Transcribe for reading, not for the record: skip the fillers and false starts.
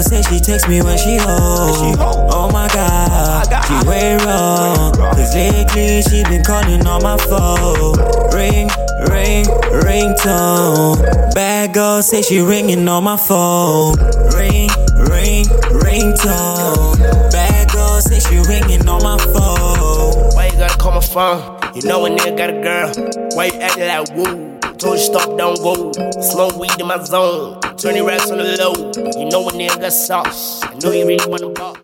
girl say she text me when she home. Oh my God, she way wrong. Cause lately she been calling on my phone. Ring, ring, ringtone. Bad girl say she ringing on my phone. Ring, ring, ringtone. Bad girl say she ringing on my phone. Why you gotta call my phone? You know a nigga got a girl. Why you acting like woo? Told you stop, don't go. Smoke weed in my zone. 20 racks on the low. You know a nigga got sauce. I know you really wanna ball.